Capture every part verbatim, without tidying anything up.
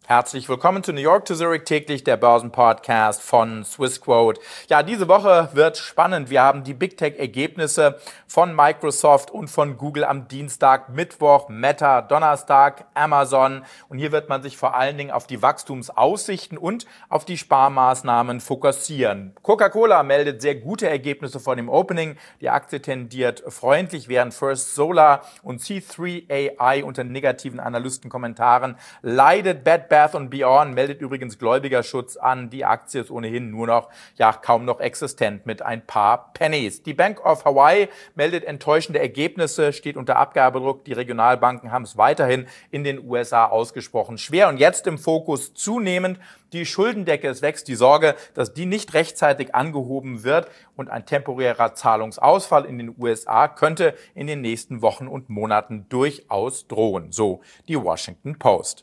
Herzlich willkommen zu New York to Zurich täglich, der Börsenpodcast von Swissquote. Ja, diese Woche wird spannend. Wir haben die Big Tech-Ergebnisse von Microsoft und von Google am Dienstag, Mittwoch, Meta, Donnerstag, Amazon. Und hier wird man sich vor allen Dingen auf die Wachstumsaussichten und auf die Sparmaßnahmen fokussieren. Coca-Cola meldet sehr gute Ergebnisse vor dem Opening. Die Aktie tendiert freundlich, während First Solar und C drei A I unter negativen Analystenkommentaren leidet. Bed Bath and Beyond meldet übrigens Gläubigerschutz an. Die Aktie ist ohnehin nur noch, ja, kaum noch existent mit ein paar Pennies. Die Bank of Hawaii meldet enttäuschende Ergebnisse, steht unter Abgabedruck. Die Regionalbanken haben es weiterhin in den U S A ausgesprochen schwer. Und jetzt im Fokus zunehmend die Schuldendecke. Es wächst die Sorge, dass die nicht rechtzeitig angehoben wird und ein temporärer Zahlungsausfall in den U S A könnte in den nächsten Wochen und Monaten durchaus drohen. So die Washington Post.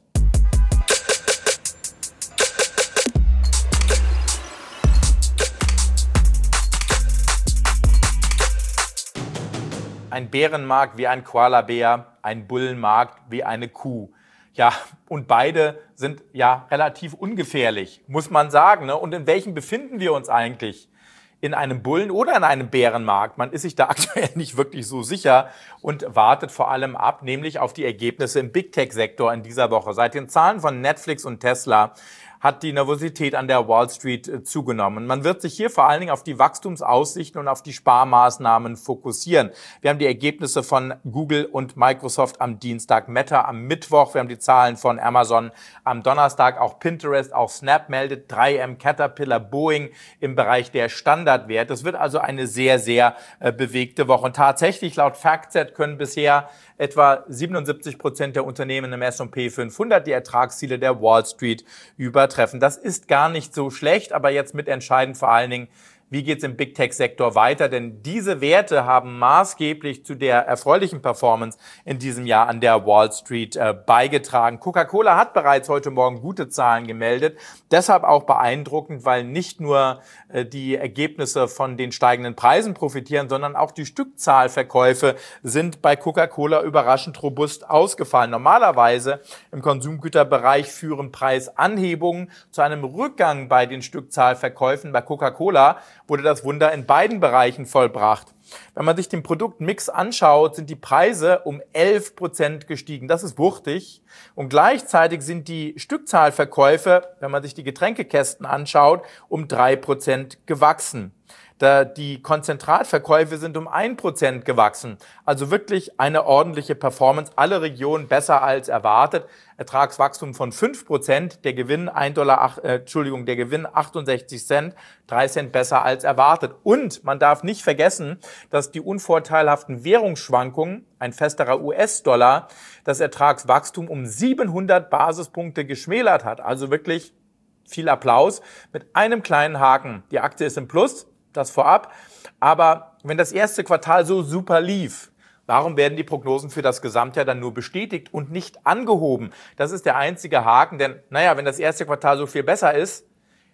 Ein Bärenmarkt wie ein Koalabär, ein Bullenmarkt wie eine Kuh. Ja, und beide sind ja relativ ungefährlich, muss man sagen. Ne? Und in welchem befinden wir uns eigentlich? In einem Bullen- oder in einem Bärenmarkt? Man ist sich da aktuell nicht wirklich so sicher und wartet vor allem ab, nämlich auf die Ergebnisse im Big Tech-Sektor in dieser Woche. Seit den Zahlen von Netflix und Tesla hat die Nervosität an der Wall Street zugenommen. Man wird sich hier vor allen Dingen auf die Wachstumsaussichten und auf die Sparmaßnahmen fokussieren. Wir haben die Ergebnisse von Google und Microsoft am Dienstag, Meta am Mittwoch. Wir haben die Zahlen von Amazon am Donnerstag, auch Pinterest, auch Snap meldet, drei M, Caterpillar, Boeing im Bereich der Standardwerte. Es wird also eine sehr, sehr äh, bewegte Woche. Und tatsächlich laut FactSet können bisher etwa siebenundsiebzig Prozent der Unternehmen im S und P fünfhundert die Ertragsziele der Wall Street übertreffen. Das ist gar nicht so schlecht, aber jetzt mitentscheidend vor allen Dingen, wie geht es im Big Tech-Sektor weiter? Denn diese Werte haben maßgeblich zu der erfreulichen Performance in diesem Jahr an der Wall Street äh, beigetragen. Coca-Cola hat bereits heute Morgen gute Zahlen gemeldet. Deshalb auch beeindruckend, weil nicht nur äh, die Ergebnisse von den steigenden Preisen profitieren, sondern auch die Stückzahlverkäufe sind bei Coca-Cola überraschend robust ausgefallen. Normalerweise im Konsumgüterbereich führen Preisanhebungen zu einem Rückgang bei den Stückzahlverkäufen. Bei Coca-Cola wurde das Wunder in beiden Bereichen vollbracht. Wenn man sich den Produktmix anschaut, sind die Preise um elf Prozent gestiegen. Das ist wuchtig. Und gleichzeitig sind die Stückzahlverkäufe, wenn man sich die Getränkekästen anschaut, um drei Prozent gewachsen. Die Konzentratverkäufe sind um ein Prozent gewachsen. Also wirklich eine ordentliche Performance. Alle Regionen besser als erwartet. Ertragswachstum von fünf Prozent. Der Gewinn ein Dollar, äh, Entschuldigung, der Gewinn achtundsechzig Cent. drei Cent besser als erwartet. Und man darf nicht vergessen, dass die unvorteilhaften Währungsschwankungen, ein festerer U S-Dollar, das Ertragswachstum um siebenhundert Basispunkte geschmälert hat. Also wirklich viel Applaus. Mit einem kleinen Haken. Die Aktie ist im Plus. Das vorab. Aber wenn das erste Quartal so super lief, warum werden die Prognosen für das Gesamtjahr dann nur bestätigt und nicht angehoben? Das ist der einzige Haken, denn naja, wenn das erste Quartal so viel besser ist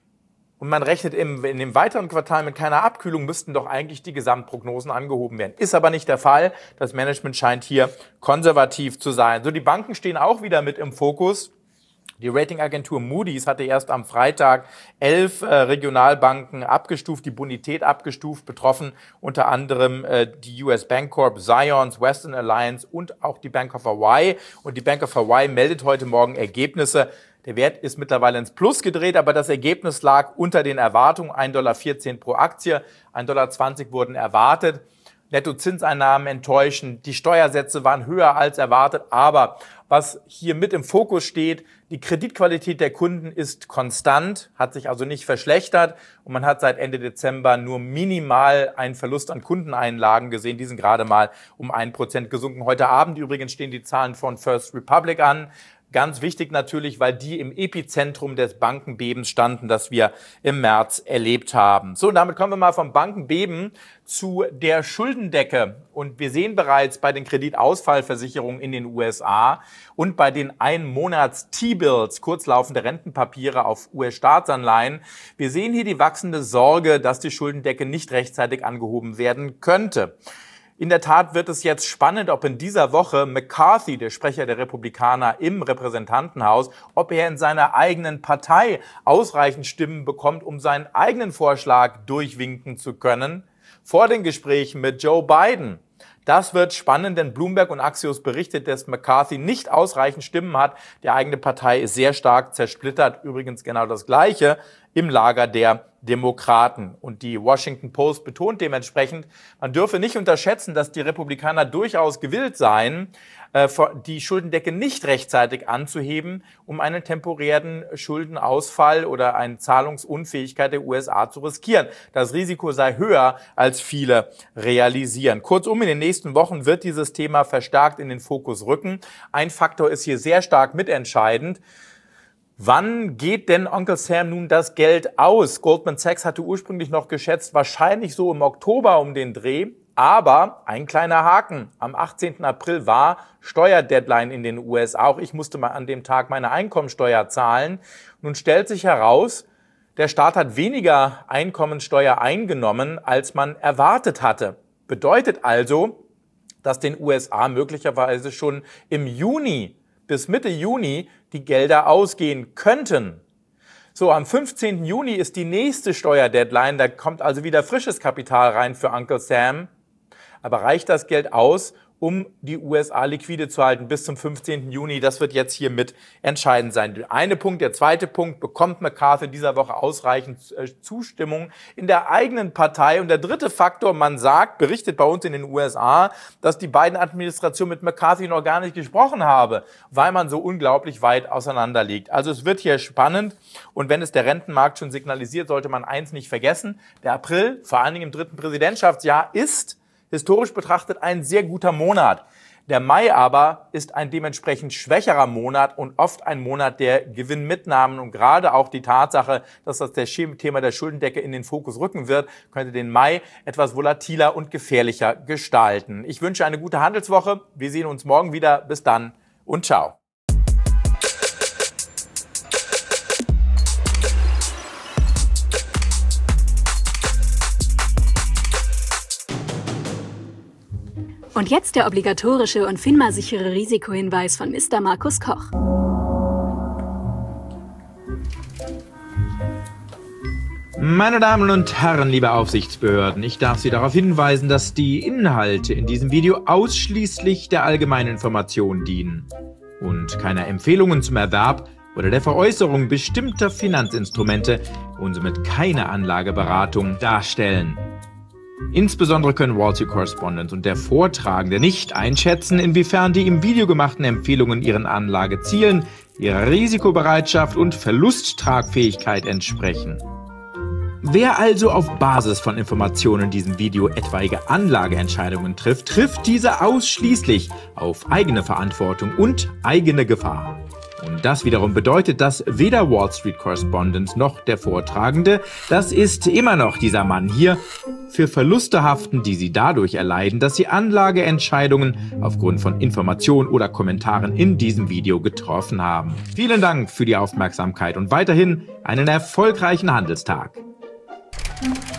und man rechnet im, in dem weiteren Quartal mit keiner Abkühlung, müssten doch eigentlich die Gesamtprognosen angehoben werden. Ist aber nicht der Fall. Das Management scheint hier konservativ zu sein. So, die Banken stehen auch wieder mit im Fokus. Die Ratingagentur Moody's hatte erst am Freitag elf äh, Regionalbanken abgestuft, die Bonität abgestuft, betroffen unter anderem äh, die U S Bancorp, Zions, Western Alliance und auch die Bank of Hawaii. Und die Bank of Hawaii meldet heute Morgen Ergebnisse. Der Wert ist mittlerweile ins Plus gedreht, aber das Ergebnis lag unter den Erwartungen. ein Dollar vierzehn pro Aktie, ein Dollar zwanzig wurden erwartet. Nettozinseinnahmen enttäuschen, die Steuersätze waren höher als erwartet, aber was hier mit im Fokus steht, die Kreditqualität der Kunden ist konstant, hat sich also nicht verschlechtert und man hat seit Ende Dezember nur minimal einen Verlust an Kundeneinlagen gesehen. Die sind gerade mal um ein Prozent gesunken. Heute Abend übrigens stehen die Zahlen von First Republic an. Ganz wichtig natürlich, weil die im Epizentrum des Bankenbebens standen, das wir im März erlebt haben. So, und damit kommen wir mal vom Bankenbeben zu der Schuldendecke. Und wir sehen bereits bei den Kreditausfallversicherungen in den U S A und bei den Einmonats-T-Bills, kurzlaufende Rentenpapiere auf U S-Staatsanleihen, wir sehen hier die wachsende Sorge, dass die Schuldendecke nicht rechtzeitig angehoben werden könnte. In der Tat wird es jetzt spannend, ob in dieser Woche McCarthy, der Sprecher der Republikaner im Repräsentantenhaus, ob er in seiner eigenen Partei ausreichend Stimmen bekommt, um seinen eigenen Vorschlag durchwinken zu können vor den Gesprächen mit Joe Biden. Das wird spannend, denn Bloomberg und Axios berichtet, dass McCarthy nicht ausreichend Stimmen hat. Die eigene Partei ist sehr stark zersplittert. Übrigens genau das Gleiche im Lager der Demokraten. Und die Washington Post betont dementsprechend, man dürfe nicht unterschätzen, dass die Republikaner durchaus gewillt seien, die Schuldendecke nicht rechtzeitig anzuheben, um einen temporären Schuldenausfall oder eine Zahlungsunfähigkeit der U S A zu riskieren. Das Risiko sei höher, als viele realisieren. Kurzum, in den nächsten Wochen wird dieses Thema verstärkt in den Fokus rücken. Ein Faktor ist hier sehr stark mitentscheidend. Wann geht denn Onkel Sam nun das Geld aus? Goldman Sachs hatte ursprünglich noch geschätzt, wahrscheinlich so im Oktober um den Dreh. Aber ein kleiner Haken. Am achtzehnten April war Steuerdeadline in den U S A. Auch ich musste mal an dem Tag meine Einkommensteuer zahlen. Nun stellt sich heraus, der Staat hat weniger Einkommensteuer eingenommen, als man erwartet hatte. Bedeutet also, dass den U S A möglicherweise schon im Juni bis Mitte Juni die Gelder ausgehen könnten. So, am fünfzehnten Juni ist die nächste Steuerdeadline. Da kommt also wieder frisches Kapital rein für Uncle Sam. Aber reicht das Geld aus, um die U S A liquide zu halten bis zum fünfzehnten Juni? Das wird jetzt hier mit entscheidend sein. Der eine Punkt. Der zweite Punkt: Bekommt McCarthy dieser Woche ausreichend Zustimmung in der eigenen Partei? Und der dritte Faktor: Man sagt, berichtet bei uns in den U S A, dass die beiden Administrationen mit McCarthy noch gar nicht gesprochen habe, weil man so unglaublich weit auseinander liegt. Also es wird hier spannend. Und wenn es der Rentenmarkt schon signalisiert, sollte man eins nicht vergessen: Der April, vor allen Dingen im dritten Präsidentschaftsjahr, ist historisch betrachtet ein sehr guter Monat. Der Mai aber ist ein dementsprechend schwächerer Monat und oft ein Monat der Gewinnmitnahmen. Und gerade auch die Tatsache, dass das das Thema der Schuldendecke in den Fokus rücken wird, könnte den Mai etwas volatiler und gefährlicher gestalten. Ich wünsche eine gute Handelswoche. Wir sehen uns morgen wieder. Bis dann und ciao. Und jetzt der obligatorische und FINMA-sichere Risikohinweis von Mister Markus Koch. Meine Damen und Herren, liebe Aufsichtsbehörden, ich darf Sie darauf hinweisen, dass die Inhalte in diesem Video ausschließlich der allgemeinen Information dienen und keiner Empfehlungen zum Erwerb oder der Veräußerung bestimmter Finanzinstrumente und somit keine Anlageberatung darstellen. Insbesondere können Wall Street Correspondent und der Vortragende nicht einschätzen, inwiefern die im Video gemachten Empfehlungen ihren Anlagezielen, ihrer Risikobereitschaft und Verlusttragfähigkeit entsprechen. Wer also auf Basis von Informationen in diesem Video etwaige Anlageentscheidungen trifft, trifft diese ausschließlich auf eigene Verantwortung und eigene Gefahr. Und das wiederum bedeutet, dass weder Wall Street Correspondent noch der Vortragende, das ist immer noch dieser Mann hier, für Verluste haften, die sie dadurch erleiden, dass sie Anlageentscheidungen aufgrund von Informationen oder Kommentaren in diesem Video getroffen haben. Vielen Dank für die Aufmerksamkeit und weiterhin einen erfolgreichen Handelstag.